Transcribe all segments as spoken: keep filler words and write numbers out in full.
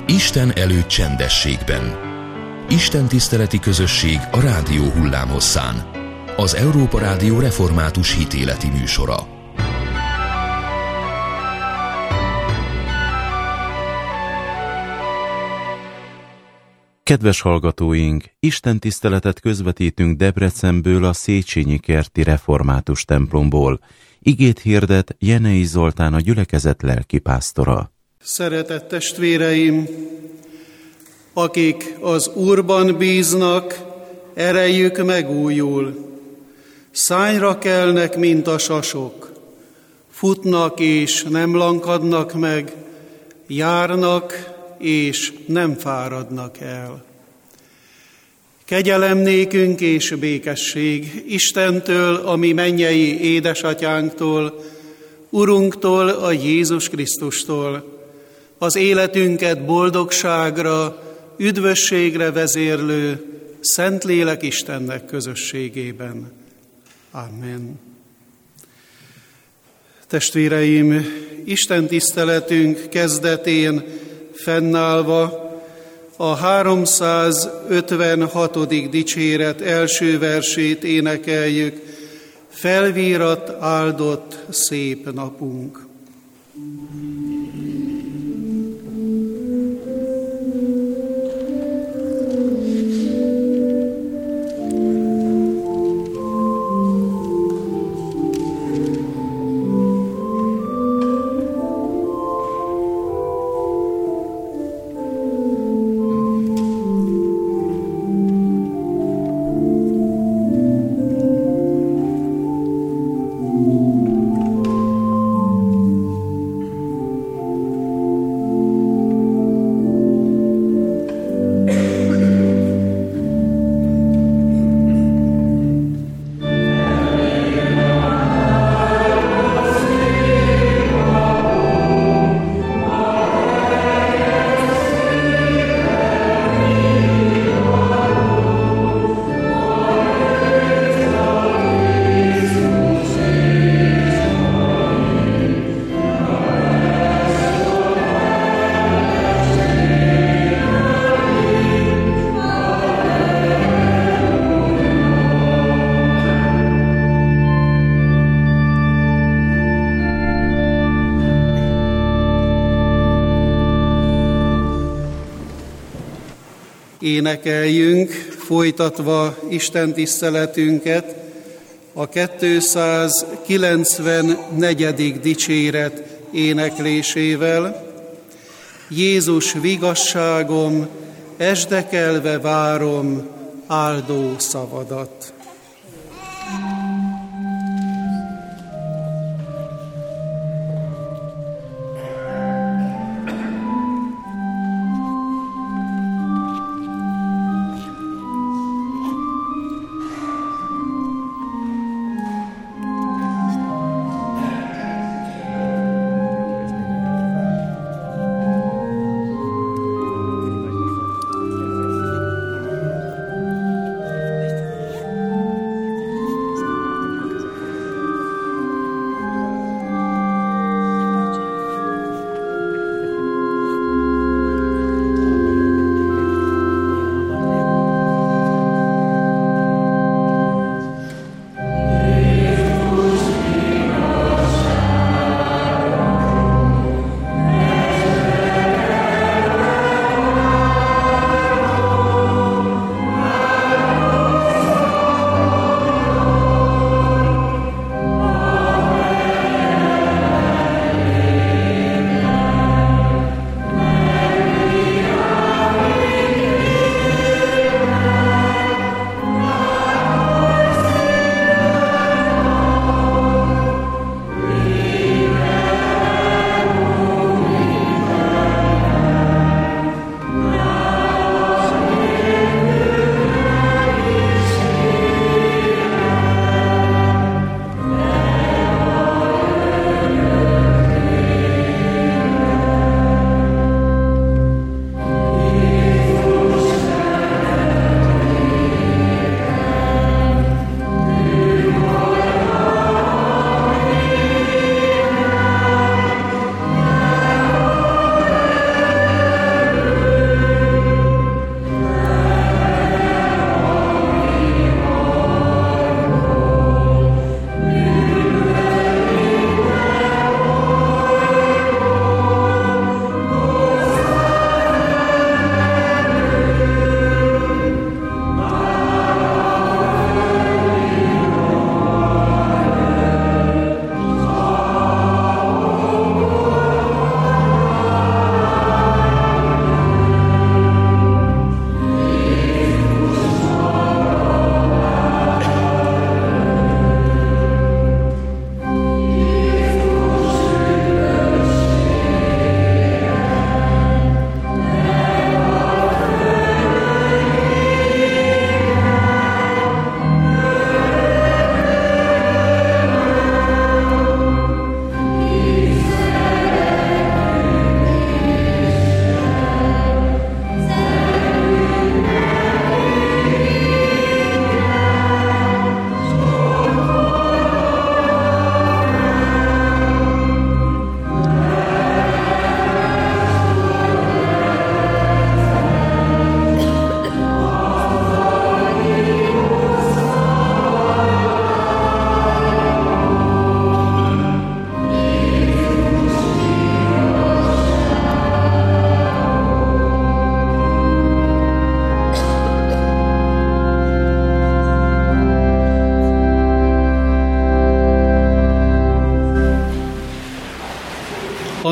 Isten előtt csendességben. Isten tiszteleti közösség a rádió hullámhosszán. Az Európa Rádió református hitéleti műsora. Kedves hallgatóink, Isten tiszteletet közvetítünk Debrecenből, a Széchenyi kerti református templomból. Igét hirdet Jenei Zoltán, a gyülekezet lelkipásztora. Szeretett testvéreim, akik az Úrban bíznak, erejük megújul. Szányra kelnek, mint a sasok. Futnak és nem lankadnak meg, járnak és nem fáradnak el. Kegyelem nékünk és békesség Istentől, a mi mennyei édesatyánktól, Urunktól, a Jézus Krisztustól, az életünket boldogságra, üdvösségre vezérlő Szentlélek Istennek közösségében. Amen. Testvéreim, Isten tiszteletünk kezdetén fennállva a háromszázötvenhatodik dicséret első versét énekeljük: felvírat, áldott, szép napunk. Énekeljünk, folytatva Isten tiszteletünket, a kétszázkilencvennegyedik dicséret éneklésével. Jézus vigasságom, esdekelve várom áldó szavadat.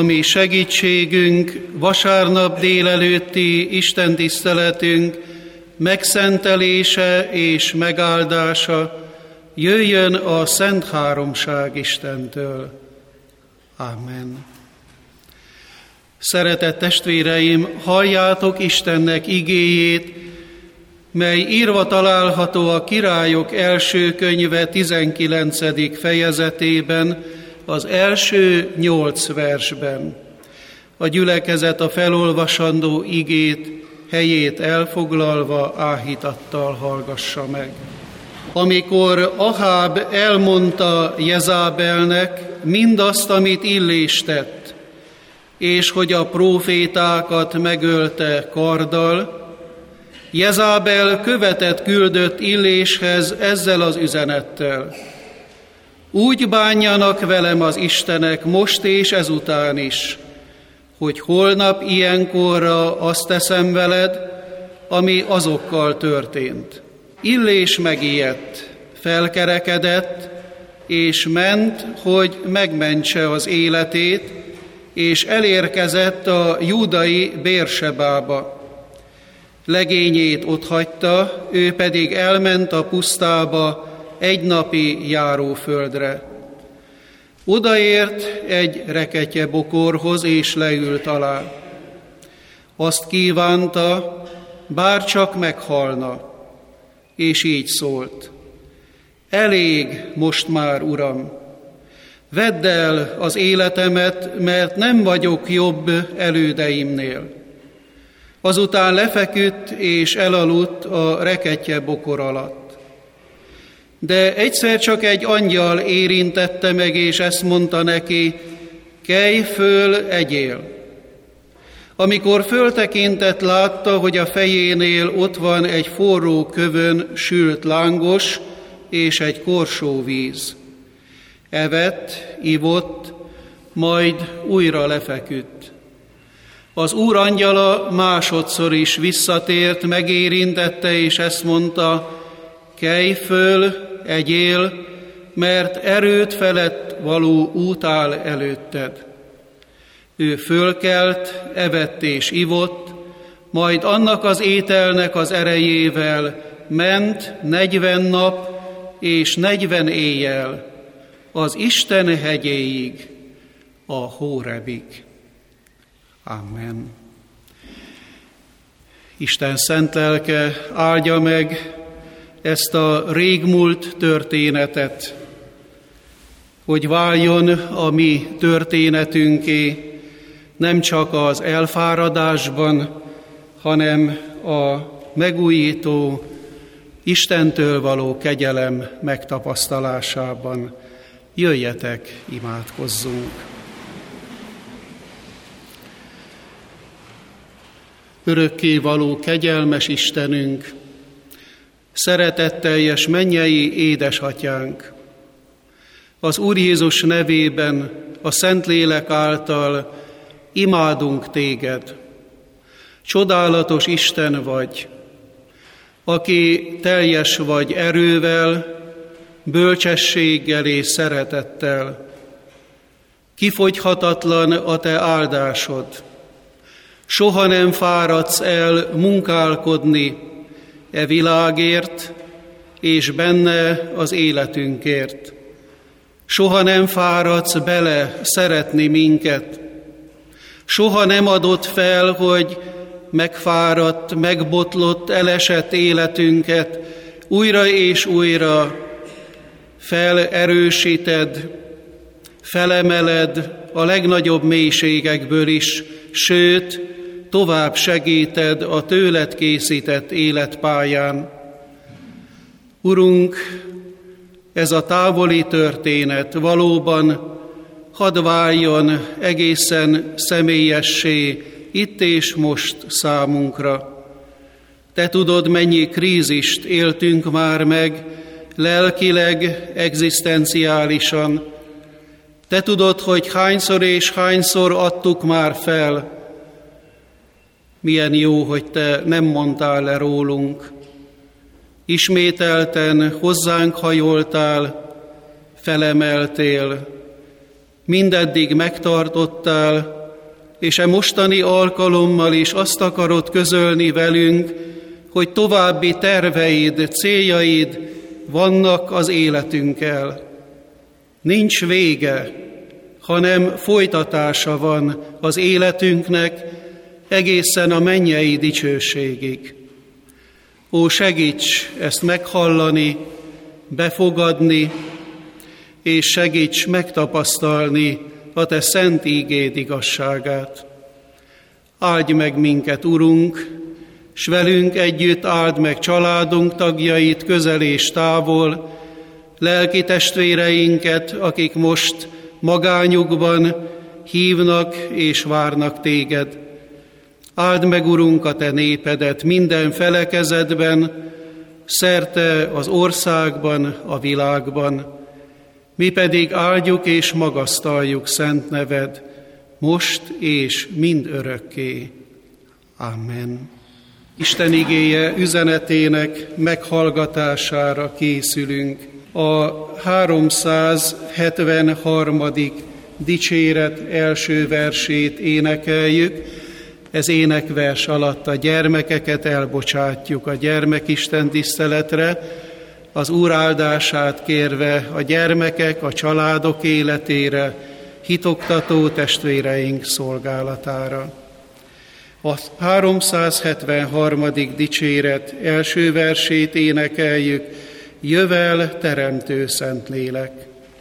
ami segítségünk, vasárnap délelőtti istentiszteletünk megszentelése és megáldása jöjjön a Szent Háromság Istentől. Amen. Szeretett testvéreim, halljátok Istennek igéjét, mely írva található a Királyok első könyve tizenkilencedik fejezetében, az első nyolc versben. A gyülekezet a felolvasandó igét helyét elfoglalva áhítattal hallgassa meg. Amikor Aháb elmondta Jezábelnek mindazt, amit Illés tett, és hogy a prófétákat megölte karddal, Jezábel követet küldött Illéshez ezzel az üzenettel: úgy bánjanak velem az istenek most és ezután is, hogy holnap ilyenkorra azt teszem veled, ami azokkal történt. Illés megijedt, felkerekedett, és ment, hogy megmentse az életét, és elérkezett a júdai Bérsebába. Legényét otthagyta, ő pedig elment a pusztába egy napi járóföldre. Odaért egy rekettyebokorhoz, és leült alá. Azt kívánta, bár csak meghalna, és így szólt: elég most már, Uram, vedd el az életemet, mert nem vagyok jobb elődeimnél. Azután lefeküdt és elaludt a rekettyebokor alatt. De egyszer csak egy angyal érintette meg, és ezt mondta neki: kelj föl, egyél. Amikor föltekintett, látta, hogy a fejénél ott van egy forró kövön sült lángos és egy korsó víz. Evett, ivott, majd újra lefeküdt. Az Úr angyala másodszor is visszatért, megérintette, és ezt mondta: kelj föl, egyél, mert erőt felett való út áll előtted. Ő fölkelt, evett és ivott, majd annak az ételnek az erejével ment negyven nap és negyven éjjel az Isten hegyéig, a Hórebig. Amen. Isten szent lelke áldja meg ezt a régmúlt történetet, hogy váljon a mi történetünké nem csak az elfáradásban, hanem a megújító, Istentől való kegyelem megtapasztalásában. Jöjjetek, imádkozzunk! Örökkévaló kegyelmes Istenünk, szeretetteljes mennyei édesatyánk, az Úr Jézus nevében, a Szentlélek által imádunk téged. Csodálatos Isten vagy, aki teljes vagy erővel, bölcsességgel és szeretettel. Kifogyhatatlan a te áldásod. Soha nem fáradsz el munkálkodni e világért és benne az életünkért. Soha nem fáradsz bele szeretni minket. Soha nem adod fel, hogy megfáradt, megbotlott, elesett életünket újra és újra felerősíted, felemeled a legnagyobb mélységekből is, sőt, tovább segíted a tőled készített életpályán. Urunk, ez a távoli történet valóban hadd váljon egészen személyessé itt és most számunkra. Te tudod, mennyi krízist éltünk már meg, lelkileg, egzisztenciálisan. Te tudod, hogy hányszor és hányszor adtuk már fel. Milyen jó, hogy te nem mondtál le rólunk. Ismételten hozzánk hajoltál, felemeltél, mindeddig megtartottál, és e mostani alkalommal is azt akarod közölni velünk, hogy további terveid, céljaid vannak az életünkkel. Nincs vége, hanem folytatása van az életünknek egészen a mennyei dicsőségig. Ó, segíts ezt meghallani, befogadni, és segíts megtapasztalni a Te szent ígéd igazságát. Áldj meg minket, Urunk, s velünk együtt áld meg családunk tagjait közel és távol, lelki testvéreinket, akik most magányukban hívnak és várnak Téged. Áld meg, Urunk, a Te népedet minden felekezetben, szerte az országban, a világban. Mi pedig áldjuk és magasztaljuk szent neved, most és mind örökké. Amen. Isten igéje üzenetének meghallgatására készülünk. A háromszázhetvenharmadik dicséret első versét énekeljük. Ez énekvers alatt a gyermekeket elbocsátjuk a gyermekisten tiszteletre, az Úr áldását kérve a gyermekek, a családok életére, hitoktató testvéreink szolgálatára. A háromszázhetvenharmadik dicséret első versét énekeljük, jövel teremtő Szentlélek.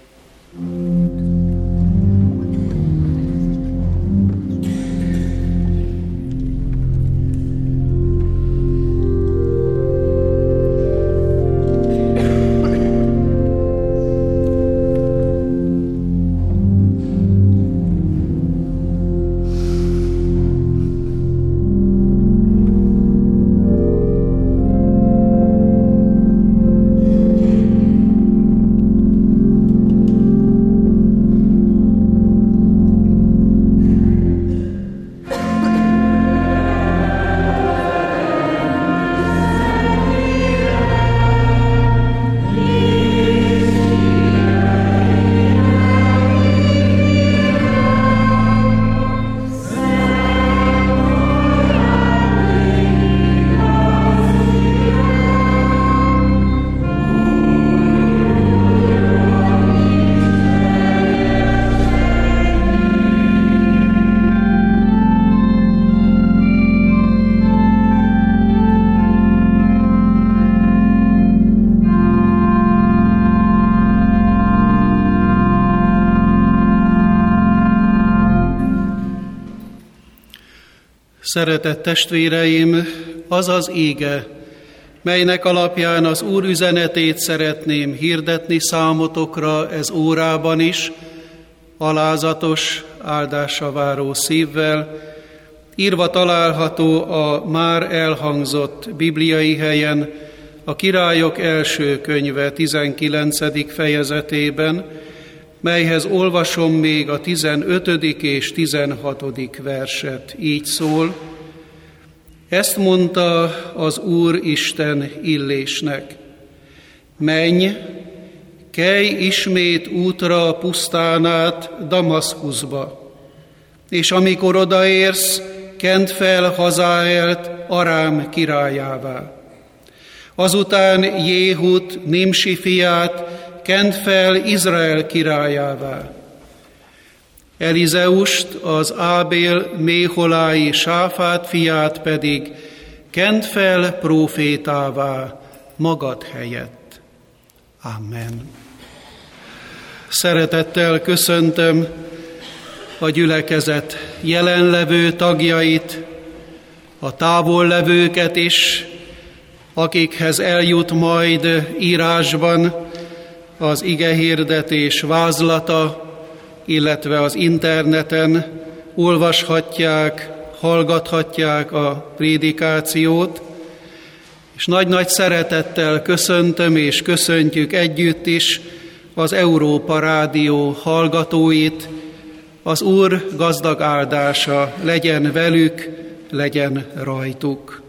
Szeretett testvéreim, az az íge, melynek alapján az Úr üzenetét szeretném hirdetni számotokra ez órában is, alázatos, áldásra váró szívvel, írva található a már elhangzott bibliai helyen, a Királyok első könyve tizenkilencedik fejezetében, melyhez olvasom még a tizenötödik és tizenhatodik verset. Így szól: ezt mondta az Úr Isten Illésnek: menj, kelj ismét útra a pusztán át Damaszkuszba, és amikor odaérsz, kend fel Hazaelt Arám királyává. Azután Jéhut, Nimsi fiát, kend fel Izrael királyává. Elizeust, az Ábél méholái Sáfát fiát pedig kend fel prófétává magad helyett. Amen. Szeretettel köszöntöm a gyülekezet jelenlevő tagjait, a távollevőket is, akikhez eljut majd írásban az igehirdetés vázlata, illetve az interneten olvashatják, hallgathatják a prédikációt, és nagy-nagy szeretettel köszöntöm és köszöntjük együtt is az Európa Rádió hallgatóit. Az Úr gazdag áldása legyen velük, legyen rajtuk.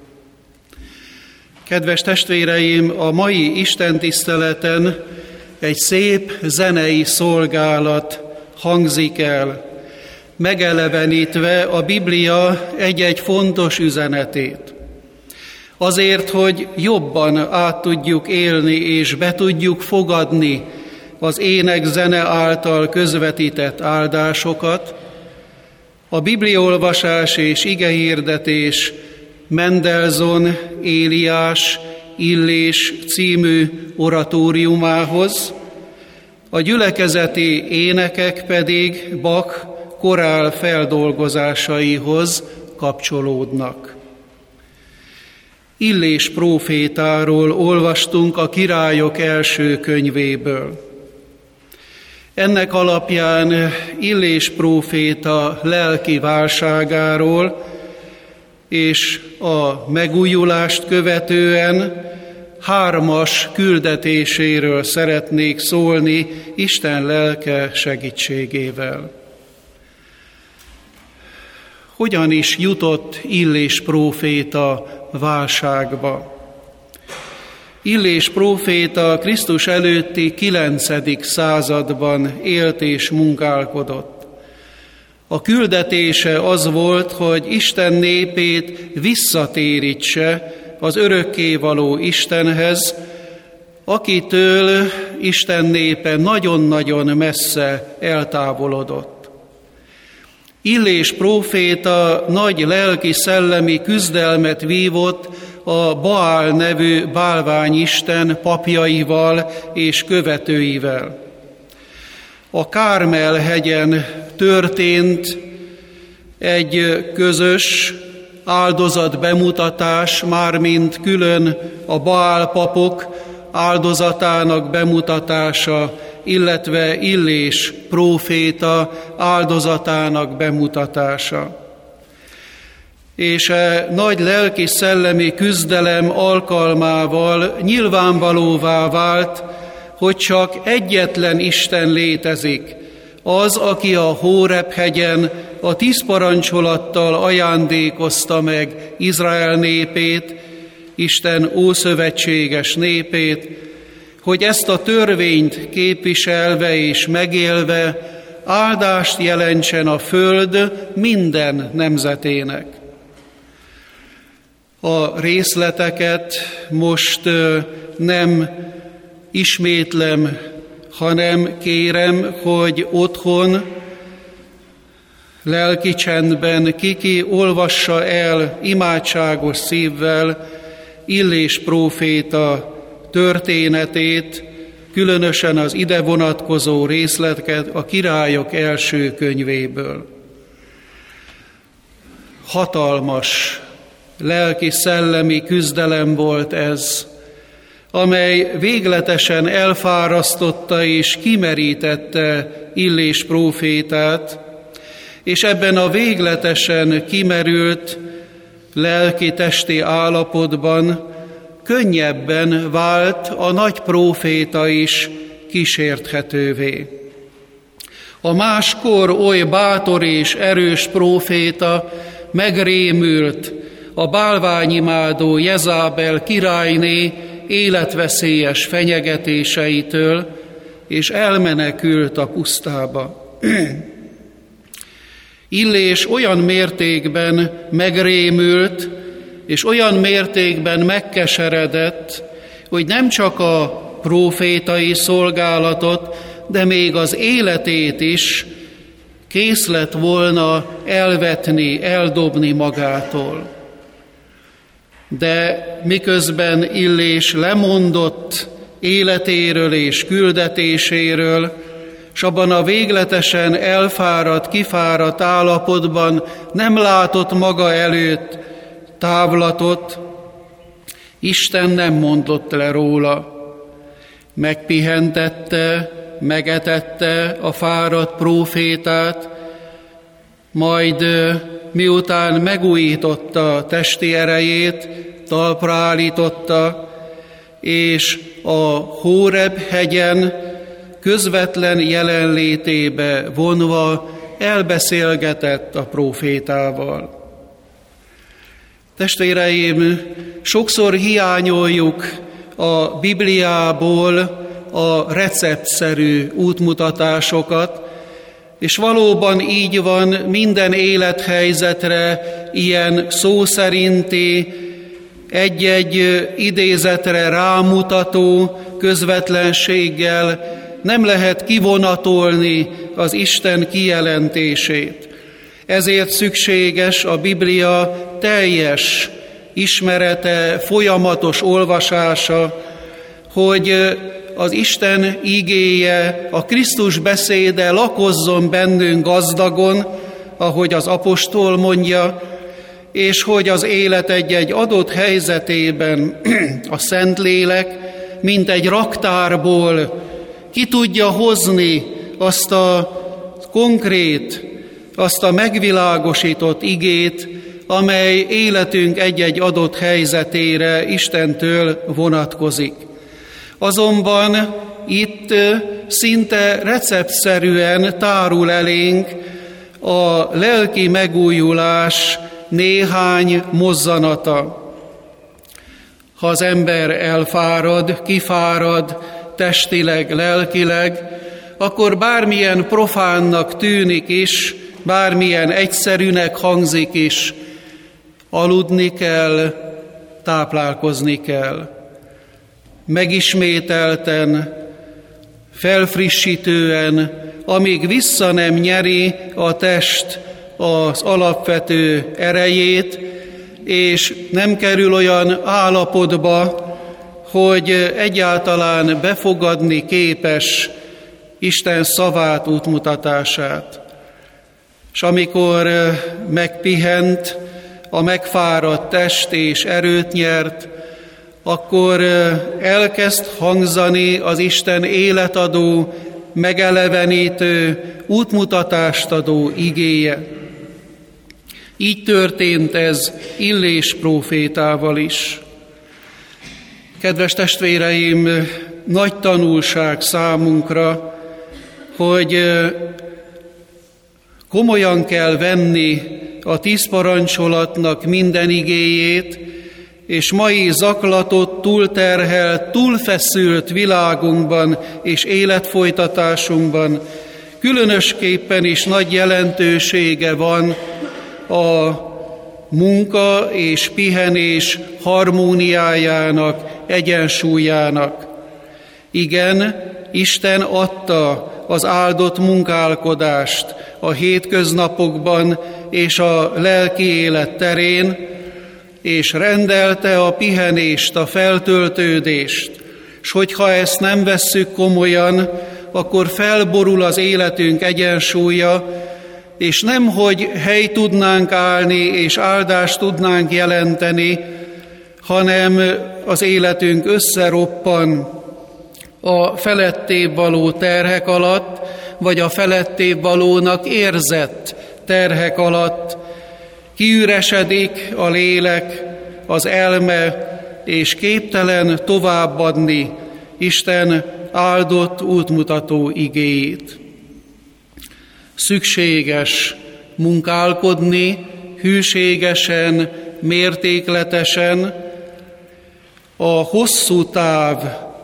Kedves testvéreim, a mai istentiszteleten egy szép zenei szolgálat hangzik el, megelevenítve a Biblia egy-egy fontos üzenetét. Azért, hogy jobban át tudjuk élni és be tudjuk fogadni az ének-zene által közvetített áldásokat, a bibliaolvasás és igehirdetés Mendelzon Éliás Illés című oratóriumához, a gyülekezeti énekek pedig Bach korál feldolgozásaihoz kapcsolódnak. Illés prófétáról olvastunk a Királyok első könyvéből. Ennek alapján Illés próféta lelki válságáról és a megújulást követően hármas küldetéséről szeretnék szólni Isten lelke segítségével. Hogyan is jutott Illés próféta válságba? Illés próféta Krisztus előtti kilencedik században élt és munkálkodott. A küldetése az volt, hogy Isten népét visszatérítse az örökkévaló Istenhez, akitől Isten népe nagyon-nagyon messze eltávolodott. Illés próféta nagy lelki-szellemi küzdelmet vívott a Baál nevű bálványisten papjaival és követőivel. A Kármel hegyen történt egy közös áldozatbemutatás, mármint külön a Baál papok áldozatának bemutatása, illetve Illés próféta áldozatának bemutatása. És e nagy lelki-szellemi küzdelem alkalmával nyilvánvalóvá vált, hogy csak egyetlen Isten létezik, az, aki a Hóreb-hegyen a tíz parancsolattal ajándékozta meg Izrael népét, Isten ószövetséges népét, hogy ezt a törvényt képviselve és megélve áldást jelentsen a föld minden nemzetének. A részleteket most nem ismétlem, hanem kérem, hogy otthon, lelki csendben kiki olvassa el imádságos szívvel Illés próféta történetét, különösen az ide vonatkozó részleteket a Királyok első könyvéből. Hatalmas lelki-szellemi küzdelem volt ez, amely végletesen elfárasztotta és kimerítette Illés prófétát, és ebben a végletesen kimerült lelki-testi állapotban könnyebben vált a nagy próféta is kísérthetővé. A máskor oly bátor és erős próféta megrémült a bálványimádó Jezábel királyné életveszélyes fenyegetéseitől, és elmenekült a pusztába. Illés olyan mértékben megrémült, és olyan mértékben megkeseredett, hogy nem csak a prófétai szolgálatot, de még az életét is kész lett volna elvetni, eldobni magától. De miközben Illés lemondott életéről és küldetéséről, s abban a végletesen elfáradt, kifáradt állapotban nem látott maga előtt távlatot, Isten nem mondott le róla. Megpihentette, megetette a fáradt prófétát, majd miután megújította testi erejét, talpra állította, és a Hóreb-hegyen közvetlen jelenlétébe vonva elbeszélgetett a prófétával. Testvéreim, sokszor hiányoljuk a Bibliából a receptszerű útmutatásokat, És valóban így van, minden élethelyzetre ilyen szó szerinti, egy-egy idézetre rámutató közvetlenséggel nem lehet kivonatolni az Isten kijelentését. Ezért szükséges a Biblia teljes ismerete, folyamatos olvasása, hogy az Isten igéje, a Krisztus beszéde lakozzon bennünk gazdagon, ahogy az apostol mondja, és hogy az élet egy-egy adott helyzetében a Szentlélek, mint egy raktárból ki tudja hozni azt a konkrét, azt a megvilágosított igét, amely életünk egy-egy adott helyzetére Istentől vonatkozik. Azonban itt szinte receptszerűen tárul elénk a lelki megújulás néhány mozzanata. Ha az ember elfárad, kifárad testileg, lelkileg, akkor bármilyen profánnak tűnik is, bármilyen egyszerűnek hangzik is, aludni kell, táplálkozni kell. Megismételten, felfrissítően, amíg vissza nem nyeri a test az alapvető erejét, és nem kerül olyan állapotba, hogy egyáltalán befogadni képes Isten szavát, útmutatását. És amikor megpihent, a megfáradt test és erőt nyert, akkor elkezd hangzani az Isten életadó, megelevenítő, útmutatást adó igéje. Így történt ez Illés prófétával is. Kedves testvéreim, nagy tanulság számunkra, hogy komolyan kell venni a tíz parancsolatnak minden igéjét, és mai zaklatott, túlterhelt, túlfeszült világunkban és életfolytatásunkban különösképpen is nagy jelentősége van a munka és pihenés harmóniájának, egyensúlyának. Igen, Isten adta az áldott munkálkodást a hétköznapokban és a lelki élet terén, és rendelte a pihenést, a feltöltődést, s hogyha ezt nem vesszük komolyan, akkor felborul az életünk egyensúlya, és nemhogy hely tudnánk állni, és áldást tudnánk jelenteni, hanem az életünk összeroppan a felettébb való terhek alatt, vagy a felettébb valónak érzett terhek alatt, kiüresedik a lélek, az elme, és képtelen továbbadni Isten áldott útmutató igéjét. Szükséges munkálkodni hűségesen, mértékletesen, a hosszú táv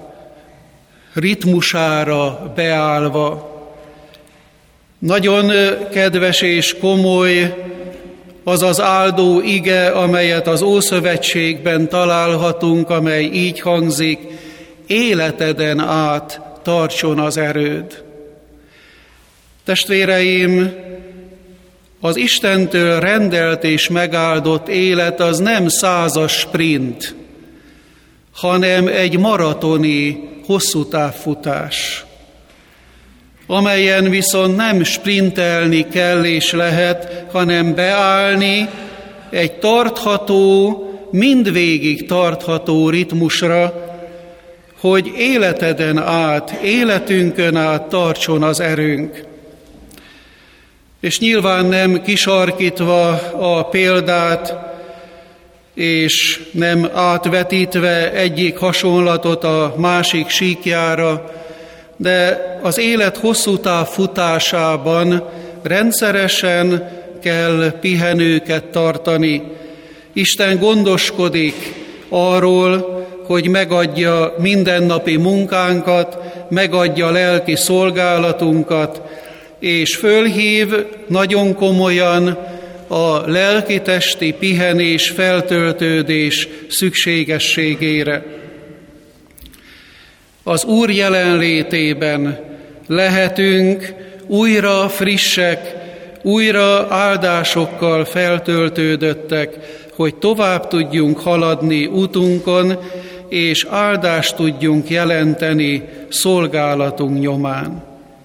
ritmusára beállva. Nagyon kedves és komoly az az áldó ige, amelyet az Ószövetségben találhatunk, amely így hangzik: életeden át tartson az erőd. Testvéreim, az Istentől rendelt és megáldott élet az nem százas sprint, hanem egy maratoni, hosszú távfutás, amelyen viszont nem sprintelni kell és lehet, hanem beállni egy tartható, mindvégig tartható ritmusra, hogy életeden át, életünkön át tartson az erőnk. És nyilván nem kisarkítva a példát, és nem átvetítve egyik hasonlatot a másik síkjára, de az élet hosszú táv futásában rendszeresen kell pihenőket tartani. Isten gondoskodik arról, hogy megadja mindennapi munkánkat, megadja lelki szolgálatunkat, és fölhív nagyon komolyan a lelki-testi pihenés, feltöltődés szükségességére. Az Úr jelenlétében lehetünk újra frissek, újra áldásokkal feltöltődöttek, hogy tovább tudjunk haladni útunkon, és áldást tudjunk jelenteni szolgálatunk nyomán.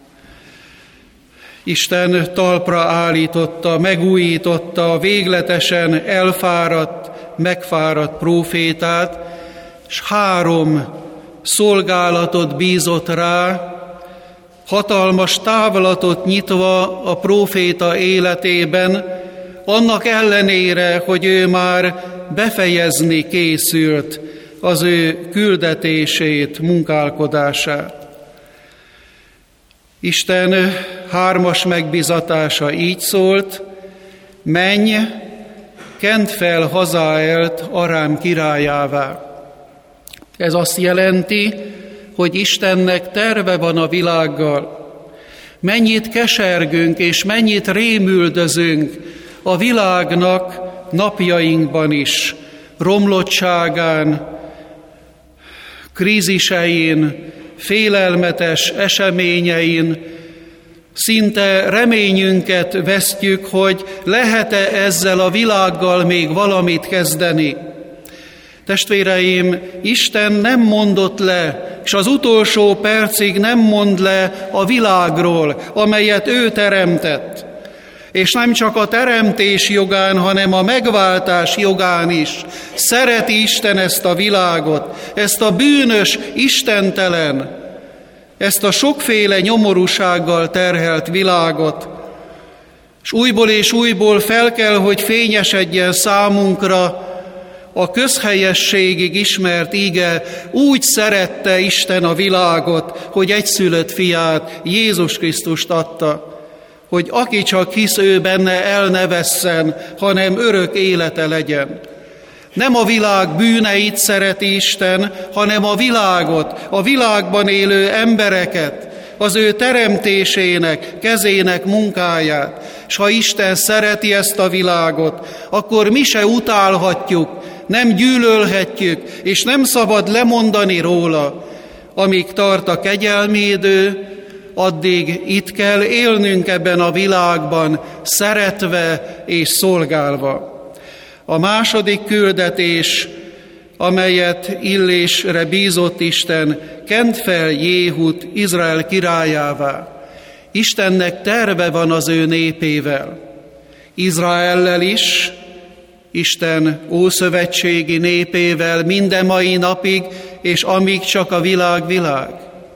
Isten talpra állította, megújította végletesen elfáradt, megfáradt prófétát, s három szolgálatot bízott rá, hatalmas távlatot nyitva a próféta életében, annak ellenére, hogy ő már befejezni készült az ő küldetését, munkálkodását. Isten hármas megbizatása így szólt: menj, kend fel hazáelt Arám királyává. Ez azt jelenti, hogy Istennek terve van a világgal. Mennyit kesergünk és mennyit rémüldözünk a világnak napjainkban is, romlottságán, krízisein, félelmetes eseményein, szinte reményünket vesztjük, hogy lehet-e ezzel a világgal még valamit kezdeni. Testvéreim, Isten nem mondott le, és az utolsó percig nem mond le a világról, amelyet ő teremtett. És nem csak a teremtés jogán, hanem a megváltás jogán is szereti Isten ezt a világot, ezt a bűnös, istentelen, ezt a sokféle nyomorúsággal terhelt világot. És újból és újból fel kell, hogy fényesedjen számunkra a közhelyességig ismert ige: úgy szerette Isten a világot, hogy egyszülött fiát, Jézus Krisztust adta, hogy aki csak hisz ő benne, el ne vesszen, hanem örök élete legyen. Nem a világ bűneit szereti Isten, hanem a világot, a világban élő embereket, az ő teremtésének, kezének munkáját. És ha Isten szereti ezt a világot, akkor mi se utálhatjuk, nem gyűlölhetjük, és nem szabad lemondani róla. Amíg tart a kegyelmi idő, addig itt kell élnünk ebben a világban, szeretve és szolgálva. A második küldetés, amelyet Illésre bízott Isten: kend fel Jéhut Izrael királyává. Istennek terve van az ő népével, Izraellel is, Isten ószövetségi népével minden mai napig, és amíg csak a világ világ.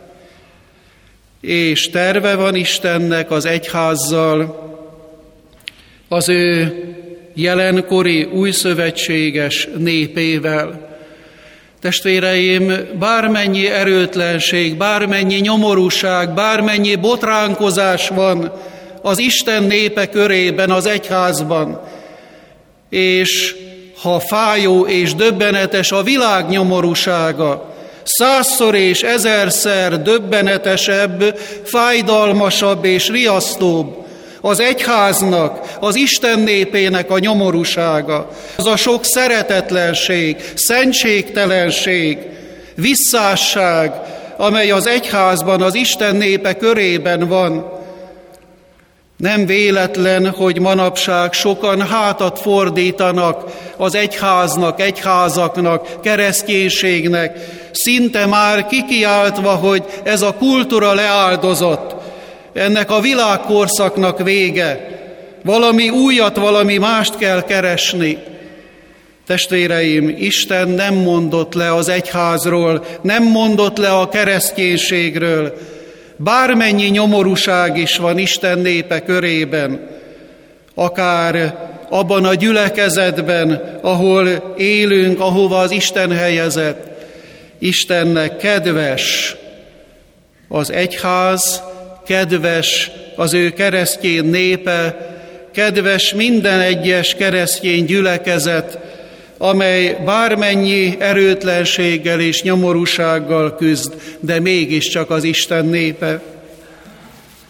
És terve van Istennek az egyházzal, az ő jelenkori újszövetséges népével. Testvéreim, bármennyi erőtlenség, bármennyi nyomorúság, bármennyi botránkozás van az Isten népe körében, az egyházban, és ha fájó és döbbenetes a világ nyomorúsága, százszor és ezerszer döbbenetesebb, fájdalmasabb és riasztóbb az egyháznak, az Isten népének a nyomorúsága, az a sok szeretetlenség, szentségtelenség, visszásság, amely az egyházban, az Isten népe körében van. Nem véletlen, hogy manapság sokan hátat fordítanak az egyháznak, egyházaknak, kereszténységnek, szinte már kikiáltva, hogy ez a kultúra leáldozott, ennek a világkorszaknak vége, valami újat, valami mást kell keresni. Testvéreim, Isten nem mondott le az egyházról, nem mondott le a kereszténységről. Bármennyi nyomorúság is van Isten népe körében, akár abban a gyülekezetben, ahol élünk, ahova az Isten helyezett, Istennek kedves az egyház, kedves az ő keresztény népe, kedves minden egyes keresztény gyülekezet, amely bármennyi erőtlenséggel és nyomorúsággal küzd, de mégiscsak az Isten népe.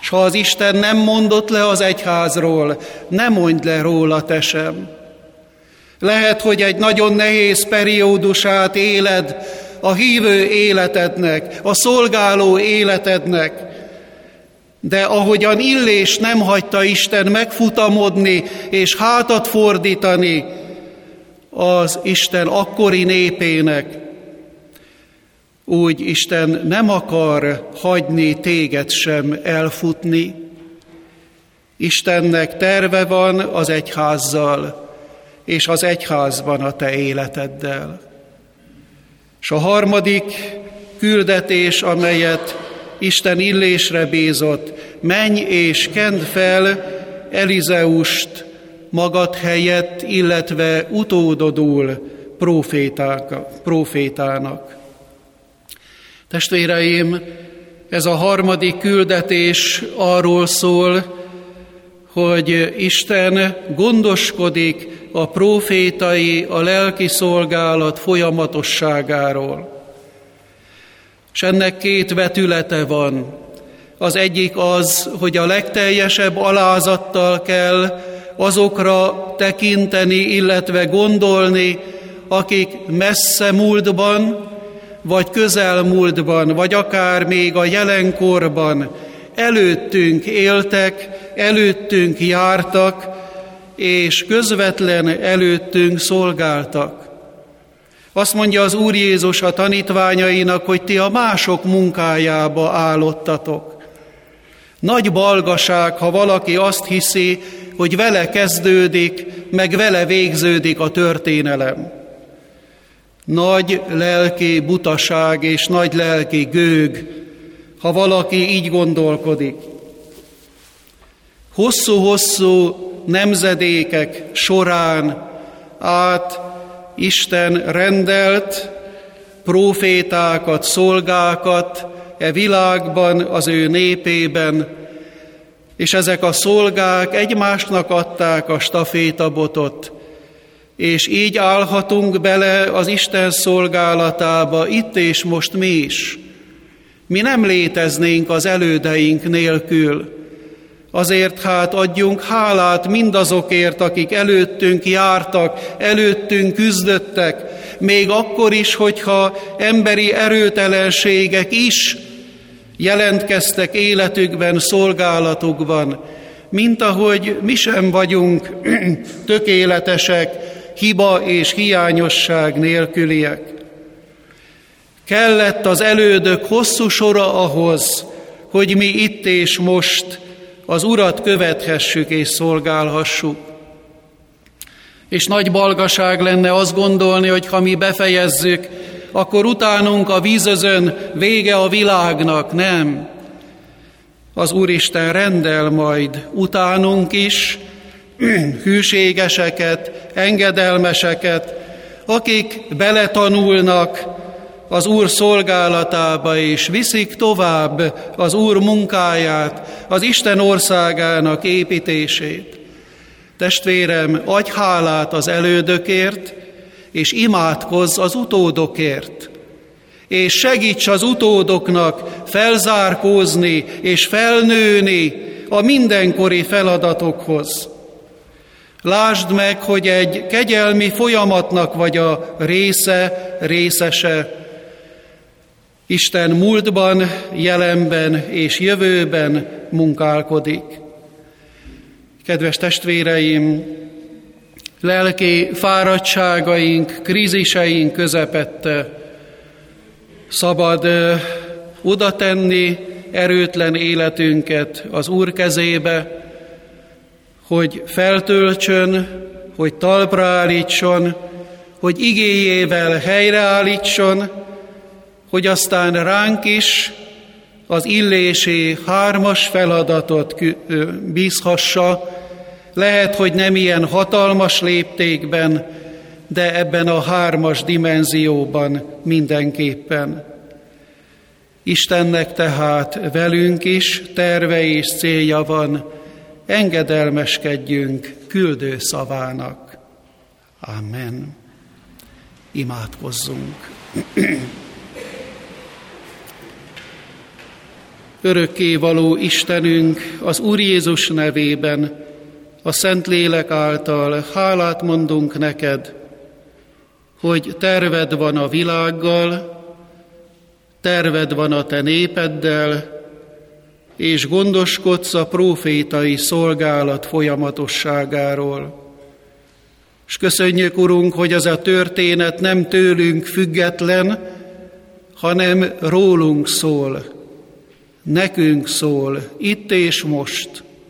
S ha az Isten nem mondott le az egyházról, ne mondj le róla te sem. Lehet, hogy egy nagyon nehéz periódusát éled a hívő életednek, a szolgáló életednek, de ahogyan Illés nem hagyta Isten megfutamodni és hátat fordítani az Isten akkori népének, úgy Isten nem akar hagyni téged sem elfutni. Istennek terve van az egyházzal, és az egyházban a te életeddel. És a harmadik küldetés, amelyet Isten Illésre bízott, menj és kend fel Elizeust magad helyett, illetve utódodul prófétának. Testvéreim, ez a harmadik küldetés arról szól, hogy Isten gondoskodik a prófétai, a lelki szolgálat folyamatosságáról. És ennek két vetülete van. Az egyik az, hogy a legteljesebb alázattal kell azokra tekinteni, illetve gondolni, akik messze múltban, vagy közelmúltban, vagy akár még a jelenkorban előttünk éltek, előttünk jártak, és közvetlen előttünk szolgáltak. Azt mondja az Úr Jézus a tanítványainak, hogy ti a mások munkájába állottatok. Nagy balgaság, ha valaki azt hiszi, hogy vele kezdődik, meg vele végződik a történelem. Nagy lelki butaság és nagy lelki gőg, ha valaki így gondolkodik. Hosszú-hosszú nemzedékek során át Isten rendelt prófétákat, szolgákat e világban, az ő népében, és ezek a szolgák egymásnak adták a stafétabotot, és így állhatunk bele az Isten szolgálatába itt és most mi is. Mi nem léteznénk az elődeink nélkül. Azért hát adjunk hálát mindazokért, akik előttünk jártak, előttünk küzdöttek, még akkor is, hogyha emberi erőtelenségek is jelentkeztek életükben, szolgálatukban, mint ahogy mi sem vagyunk tökéletesek, hiba és hiányosság nélküliek. Kellett az elődök hosszú sora ahhoz, hogy mi itt és most az Urat követhessük és szolgálhassuk. És nagy balgaság lenne azt gondolni, hogy ha mi befejezzük, akkor utánunk a vízözön vége a világnak. Nem. Az Úristen rendel majd utánunk is hűségeseket, engedelmeseket, akik beletanulnak az Úr szolgálatába, és viszik tovább az Úr munkáját, az Isten országának építését. Testvérem, adj hálát az elődökért, és imádkozz az utódokért. És segíts az utódoknak felzárkózni és felnőni a mindenkori feladatokhoz. Lásd meg, hogy egy kegyelmi folyamatnak vagy a része, részese. Isten múltban, jelenben és jövőben munkálkodik. Kedves testvéreim, lelki fáradtságaink, kríziseink közepette szabad oda tenni erőtlen életünket az Úr kezébe, hogy feltöltsön, hogy talpra állítson, hogy igéjével helyreállítson, hogy aztán ránk is az illési hármas feladatot bízhassa. Lehet, hogy nem ilyen hatalmas léptékben, de ebben a hármas dimenzióban mindenképpen. Istennek tehát velünk is terve és célja van, engedelmeskedjünk küldő szavának. Amen. Imádkozzunk. Örökkévaló Istenünk, az Úr Jézus nevében, a Szentlélek által hálát mondunk neked, hogy terved van a világgal, terved van a te népeddel, és gondoskodsz a prófétai szolgálat folyamatosságáról. És köszönjük, Urunk, hogy ez a történet nem tőlünk független, hanem rólunk szól, nekünk szól, itt és most.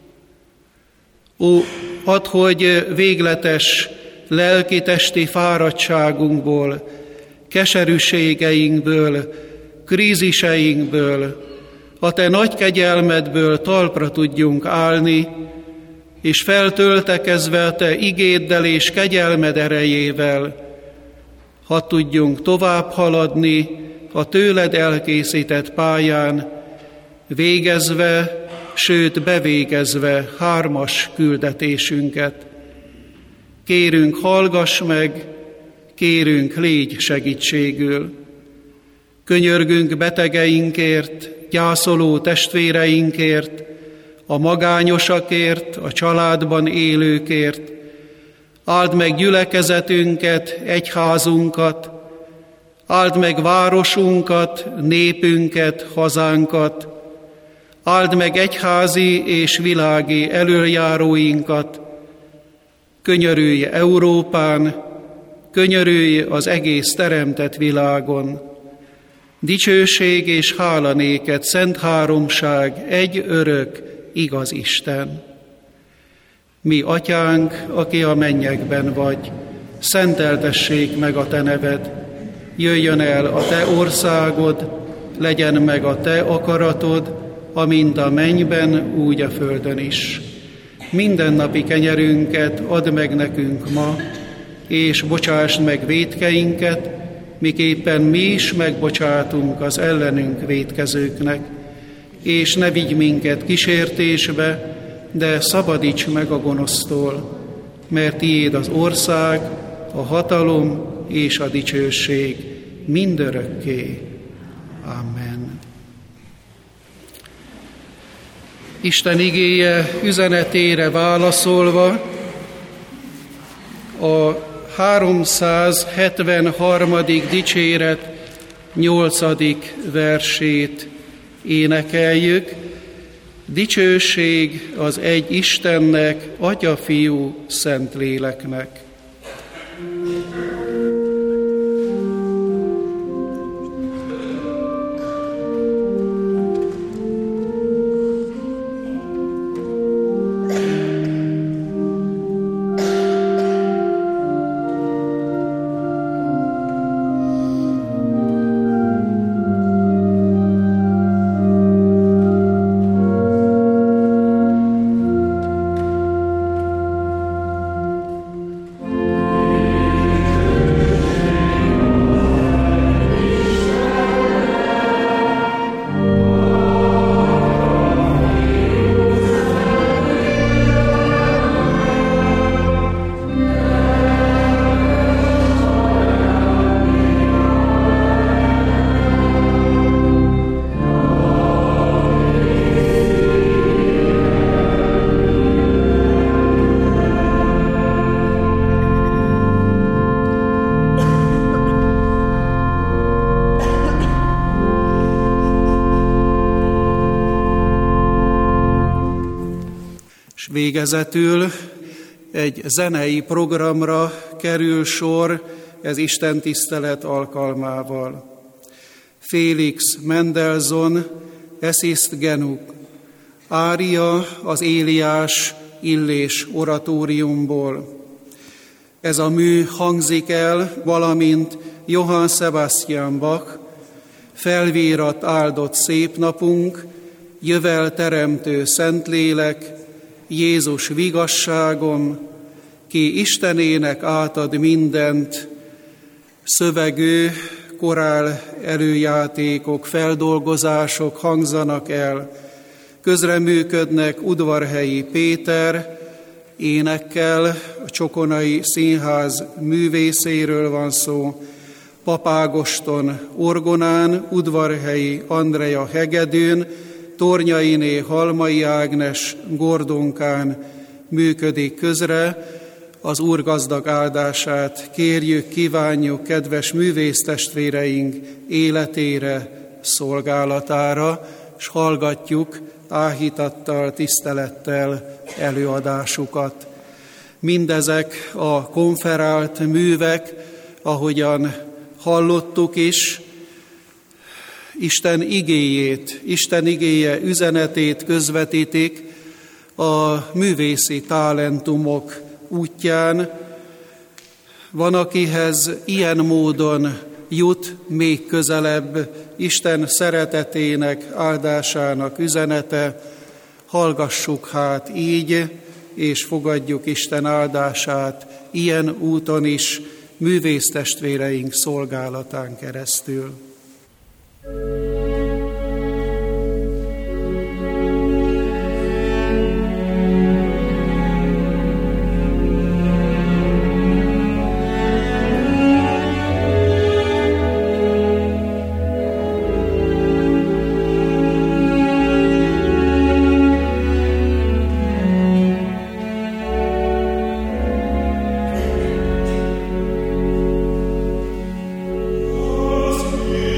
Ó, add, hogy végletes lelki-testi fáradtságunkból, keserűségeinkből, kríziseinkből, a te nagy kegyelmedből talpra tudjunk állni, és feltöltekezve a te igéddel és kegyelmed erejével, hadd tudjunk tovább haladni a tőled elkészített pályán, végezve, sőt bevégezve hármas küldetésünket. Kérünk, hallgass meg, kérünk, légy segítségül. Könyörgünk betegeinkért, gyászoló testvéreinkért, a magányosakért, a családban élőkért. Áld meg gyülekezetünket, egyházunkat, áld meg városunkat, népünket, hazánkat, áld meg egyházi és világi elöljáróinkat, könyörülj Európán, könyörülj az egész teremtett világon. Dicsőség és hála néked, szent háromság, egy örök, igaz Isten. Mi, Atyánk, aki a mennyekben vagy, szenteltessék meg a te neved, jöjjön el a te országod, legyen meg a te akaratod, amint a mennyben, úgy a földön is. Mindennapi kenyerünket add meg nekünk ma, és bocsásd meg vétkeinket, miképpen mi is megbocsátunk az ellenünk vétkezőknek, és ne vigy minket kísértésbe, de szabadíts meg a gonosztól, mert tiéd az ország, a hatalom és a dicsőség mindörökké. Amen. Isten igéje üzenetére válaszolva a háromszázhetvenharmadik dicséret nyolcadik versét énekeljük. Dicsőség az egy Istennek, Atya, Fiú, Szentléleknek. Végezetül egy zenei programra kerül sor ez Isten tisztelet alkalmával. Felix Mendelssohn, Es ist genug, ária az Éliás Illés oratóriumból. Ez a mű hangzik el, valamint Johann Sebastian Bach, felvírat áldott szép napunk, jövel teremtő Szentlélek, Jézus vigasságom, ki Istenének átad mindent, szövegő, korál előjátékok, feldolgozások hangzanak el, közreműködnek Udvarhelyi Péter, énekkel, a Csokonai Színház művészéről van szó, Papágoston orgonán, Udvarhelyi Andrea hegedűn, Tornyainé Halmai Ágnes Gordonkán működik közre. Az Úr gazdag áldását kérjük, kívánjuk kedves művésztestvéreink életére, szolgálatára, és hallgatjuk áhítattal, tisztelettel előadásukat. Mindezek a konferált művek, ahogyan hallottuk is, Isten igéjét, Isten igéje üzenetét közvetítik a művészi talentumok útján. Van, akihez ilyen módon jut még közelebb Isten szeretetének, áldásának üzenete. Hallgassuk hát így, és fogadjuk Isten áldását ilyen úton is, művésztestvéreink szolgálatán keresztül. Yeah.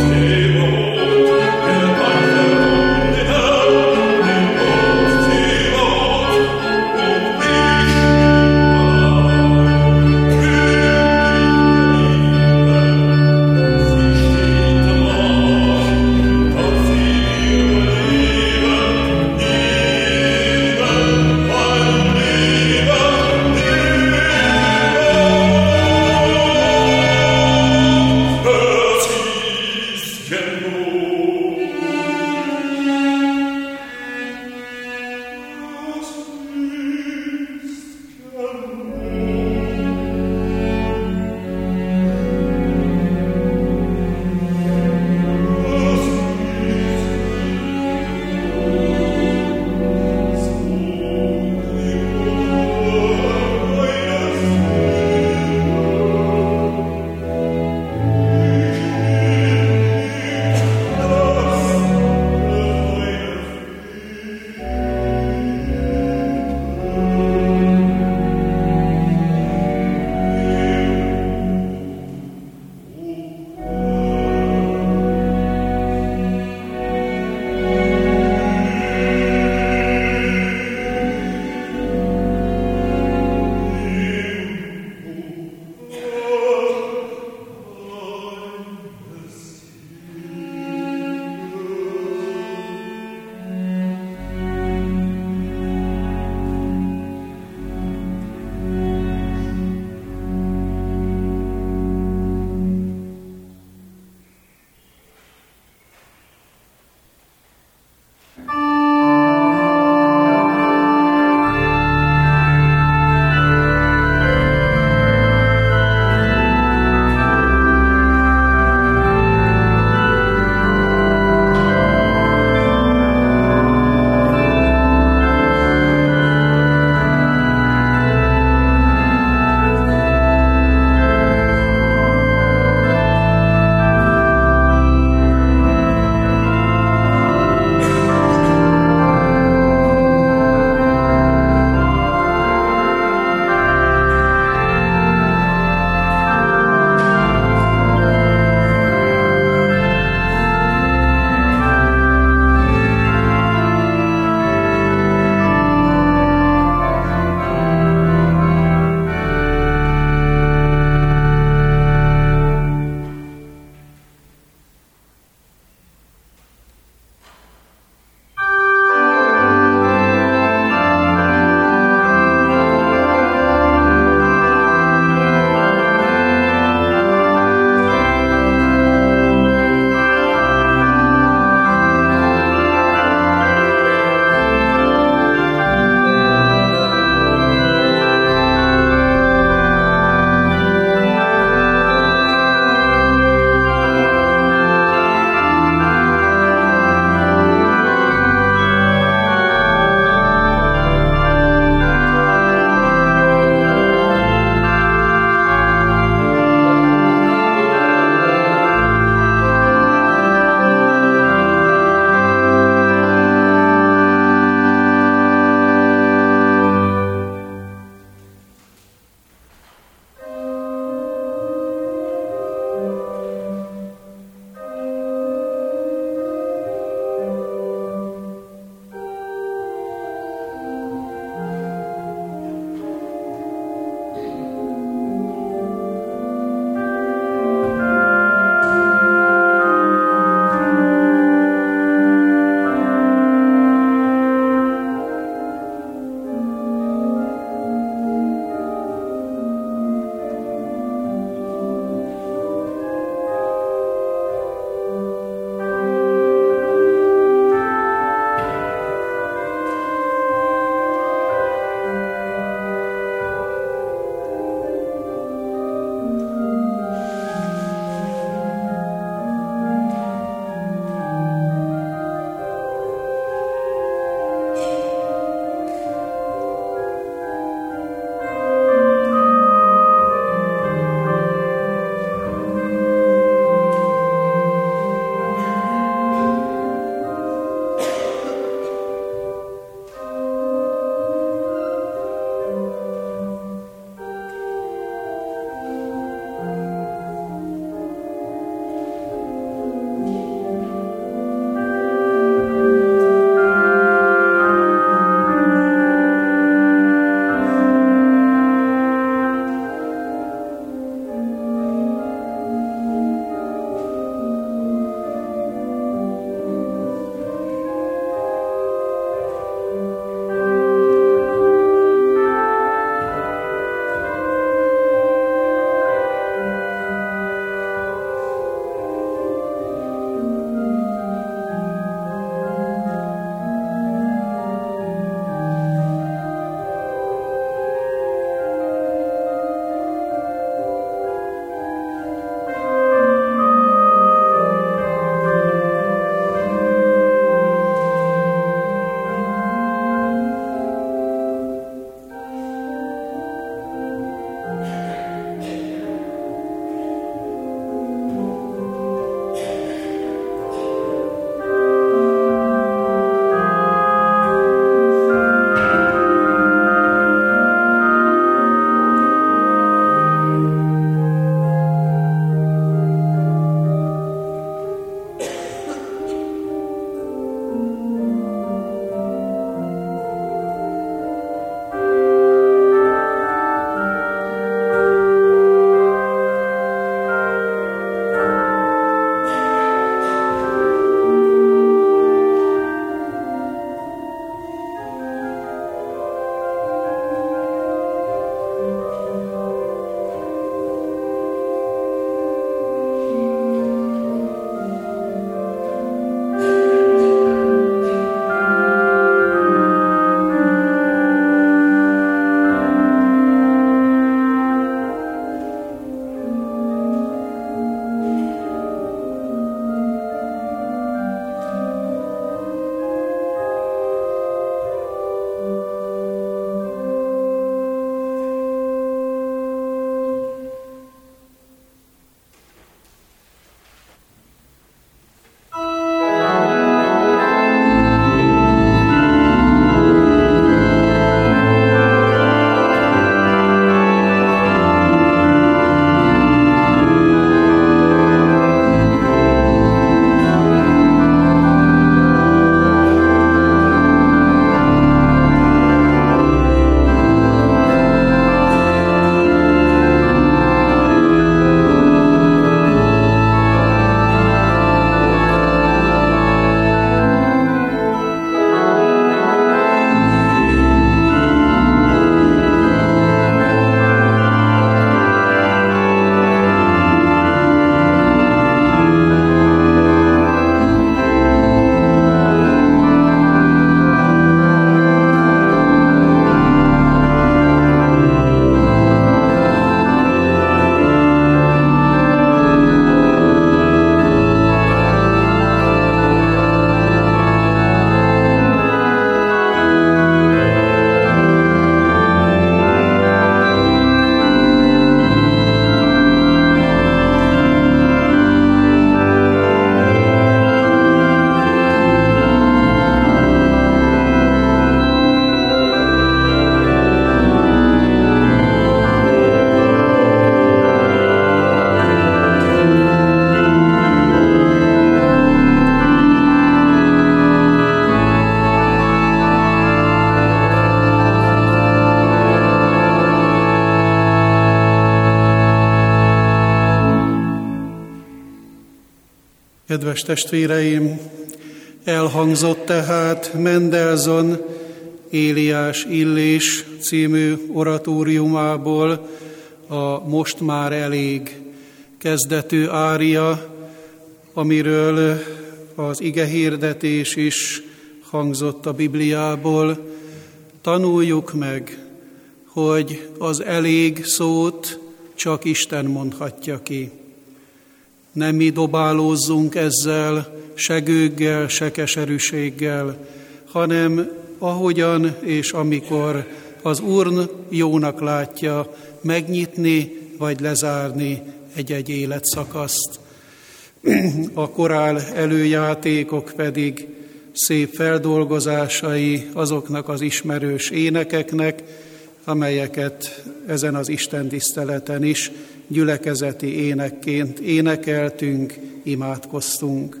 Kedves testvéreim, elhangzott tehát Mendelssohn Éliás Illés című oratóriumából a Most már elég kezdetű ária, amiről az igehirdetés is hangzott a Bibliából. Tanuljuk meg, hogy az elég szót csak Isten mondhatja ki. Nem mi dobálózzunk ezzel, se gőggel, se keserűséggel, hanem ahogyan és amikor az Úr jónak látja megnyitni vagy lezárni egy-egy életszakaszt. A korál előjátékok pedig szép feldolgozásai azoknak az ismerős énekeknek, amelyeket ezen az istentiszteleten is gyülekezeti énekként énekeltünk, imádkoztunk.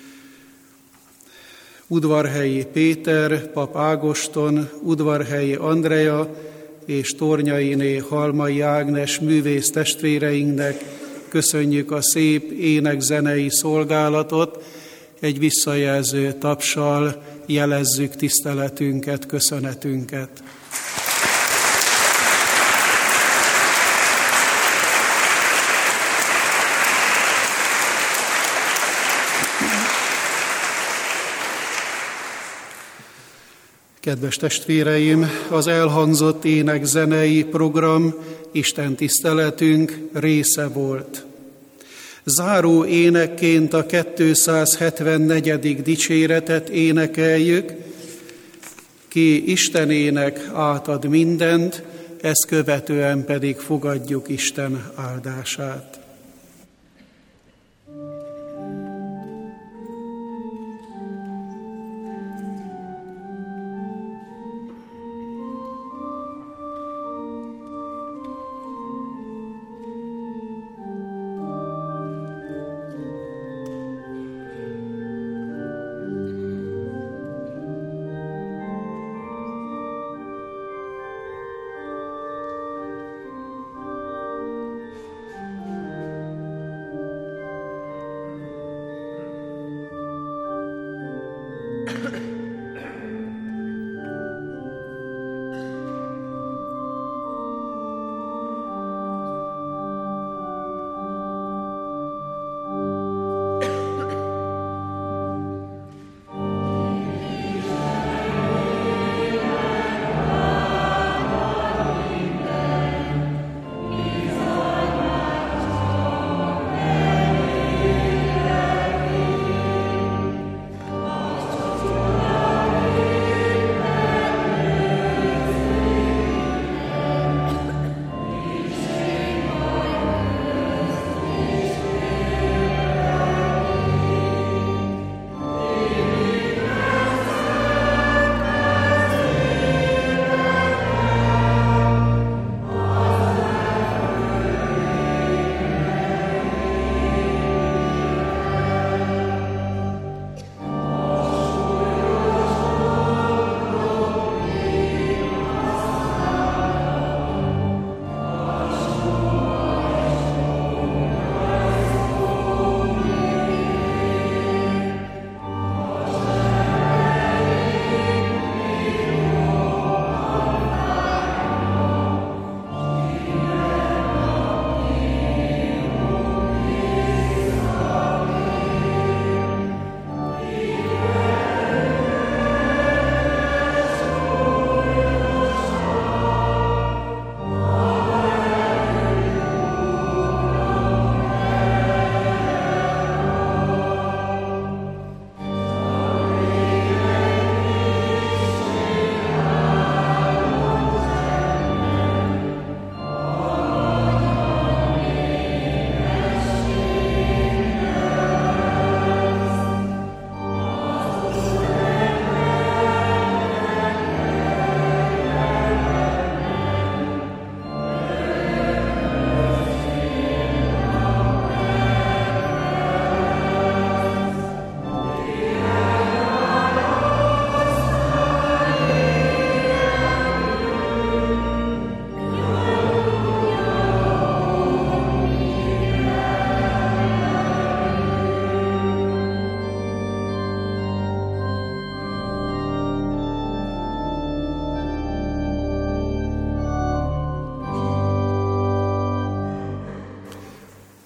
Udvarhelyi Péter, Pap Ágoston, Udvarhelyi Andrea és Tornyainé Halmai Ágnes művész testvéreinknek köszönjük a szép énekzenei szolgálatot, egy visszajelző tapssal jelezzük tiszteletünket, köszönetünket. Kedves testvéreim, az elhangzott énekzenei program Isten tiszteletünk része volt. Záró énekként a kétszázhetvennegyedik dicséretet énekeljük, ki Istenének átad mindent, ezt követően pedig fogadjuk Isten áldását.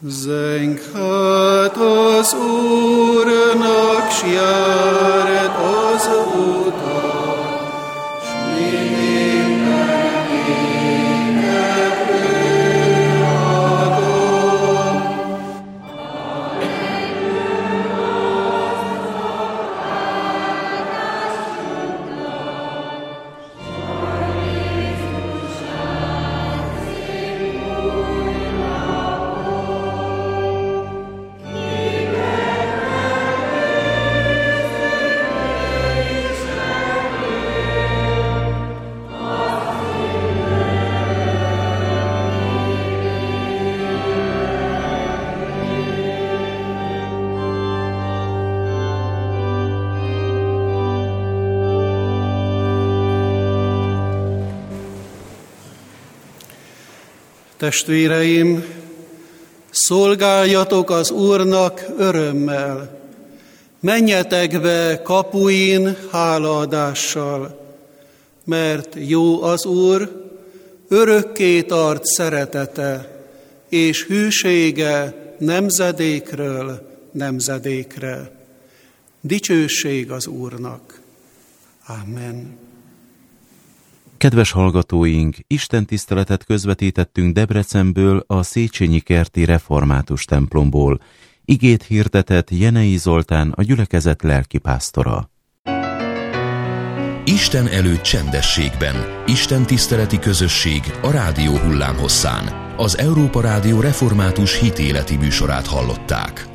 Zeng hát az Úrnak, s járt az utat, s mindennek ének ő adom. Testvéreim, szolgáljatok az Úrnak örömmel, menjetek be kapuin hálaadással, mert jó az Úr, örökké tart szeretete, és hűsége nemzedékről nemzedékre. Dicsőség az Úrnak. Amen. Kedves hallgatóink, istentiszteletet közvetítettünk Debrecenből, a Széchenyi kerti református templomból. Igét hirdetett Jenei Zoltán, a gyülekezet lelkipásztora. Isten előtt csendességben, istentiszteleti közösség a rádió hullámhosszán. Az Európa Rádió református hitéleti műsorát hallották.